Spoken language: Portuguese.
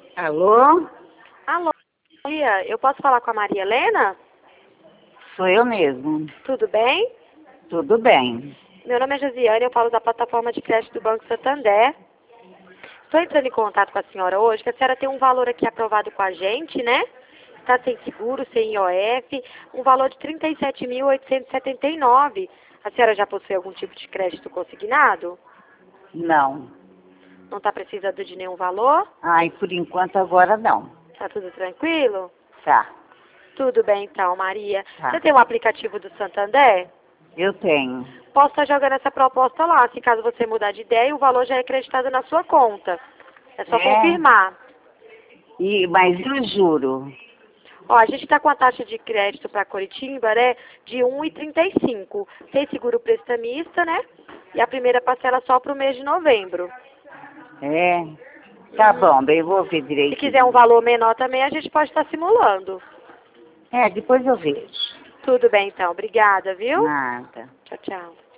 Alô? Alô, Maria, eu posso falar com a Maria Helena? Sou eu mesmo. Tudo bem? Tudo bem. Meu nome é Josiane, eu falo da plataforma de crédito do Banco Santander. Estou entrando em contato com a senhora hoje, que a senhora tem um valor aqui aprovado com a gente, né? Está sem seguro, sem IOF, um valor de R$ 37.879. A senhora já possui algum tipo de crédito consignado? Não. Não está precisando de nenhum valor? Ai, por enquanto agora não. Está tudo tranquilo? Tá, Tudo bem então, Maria. tá. Você tem o aplicativo do Santander? Eu tenho. Posso estar jogando essa proposta lá. Se caso você mudar de ideia, o valor já é acreditado na sua conta. É só confirmar. Mas eu juro. Ó, a gente está com a taxa de crédito para Curitiba, né, de 1,35. Tem seguro prestamista, né? E a primeira parcela só para o mês de novembro. É. Tá bom, bem, eu vou ver Se quiser um direitinho. valor menor também, a gente pode estar simulando. É, depois eu vejo. Tudo bem, então. Obrigada, viu? Nada. Tchau, tchau.